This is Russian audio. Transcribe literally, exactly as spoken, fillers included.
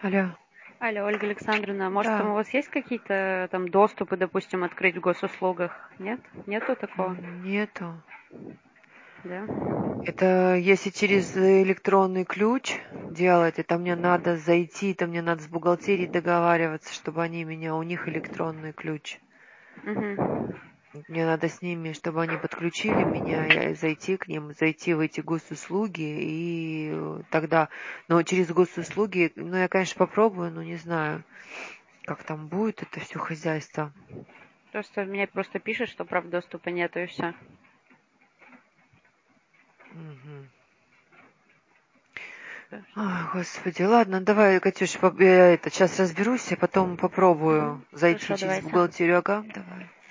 Алло. Алло, Ольга Александровна, может, там у Да. вас есть какие-то там доступы, допустим, открыть в госуслугах? Нет? Нету такого? Нету. Да? Это если через электронный ключ делать, это мне надо зайти, это мне надо с бухгалтерией договариваться, чтобы они меня, у них электронный ключ. Угу. Мне надо с ними, чтобы они подключили меня, я зайти к ним, зайти в эти госуслуги, и тогда, но через госуслуги, ну, я, конечно, попробую, но не знаю, как там будет это все хозяйство. Просто мне просто пишет, что прав доступа нету, и все. Мгм. Ой, Господи, ладно, давай, Катюш, поп- я это, сейчас разберусь, а потом попробую зайти Хорошо, через давайте. бухгалтерию. Ага, давай.